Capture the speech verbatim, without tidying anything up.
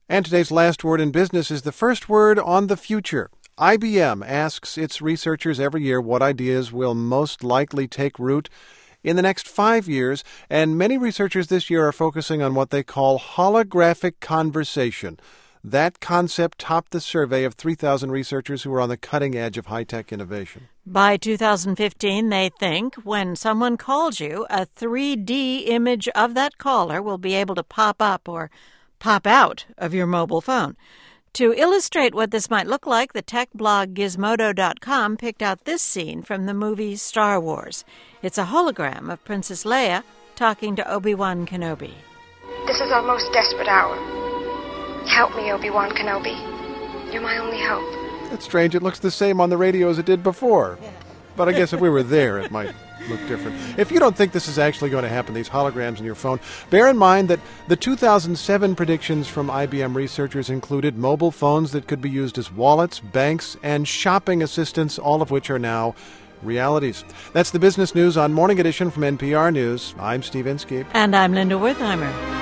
And today's last word in business is the first word on the future. I B M asks its researchers every year what ideas will most likely take root in the next five years, and many researchers this year are focusing on what they call holographic conversation. That concept topped the survey of three thousand researchers who are on the cutting edge of high-tech innovation. By two thousand fifteen, they think when someone calls you, a three D image of that caller will be able to pop up or pop out of your mobile phone. To illustrate what this might look like, the tech blog Gizmodo dot com picked out this scene from the movie Star Wars. It's a hologram of Princess Leia talking to Obi-Wan Kenobi. This is our most desperate hour. Help me, Obi-Wan Kenobi. You're my only hope. That's strange. It looks the same on the radio as it did before. But I guess if we were there, it might look different. If you don't think this is actually going to happen, these holograms in your phone, bear in mind that the two thousand seven predictions from I B M researchers included mobile phones that could be used as wallets, banks, and shopping assistants, all of which are now realities. That's the business news on Morning Edition from N P R News. I'm Steve Inskeep. And I'm Linda Wertheimer.